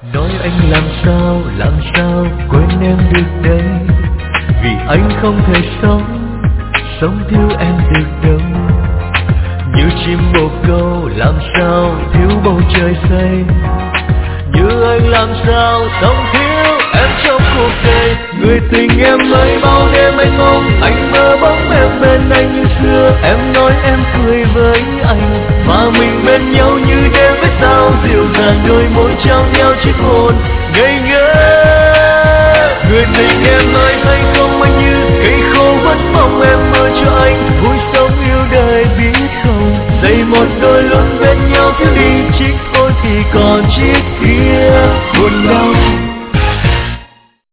Nói anh làm sao quên em được đây, vì anh không thể sống thiếu em được đâu. Như chim bồ câu làm sao thiếu bầu trời xanh, như anh làm sao sống thiếu em trong cuộc đời. Người tình em ơi, bao đêm anh mong anh mơ bóng em bên anh như xưa. Em nói em cười với anh và mình bên nhau như đêm với sao dịu dàng, đôi môi trao nhau chiếc hôn ngây ngơ. Người tình em ơi, hay không anh như cây khô vẫn mong em mơ cho anh vui sống yêu đời biết không. Dây một đôi luôn bên nhau thiếu đi chiếc hôn thì còn chiếc kia buồn đau.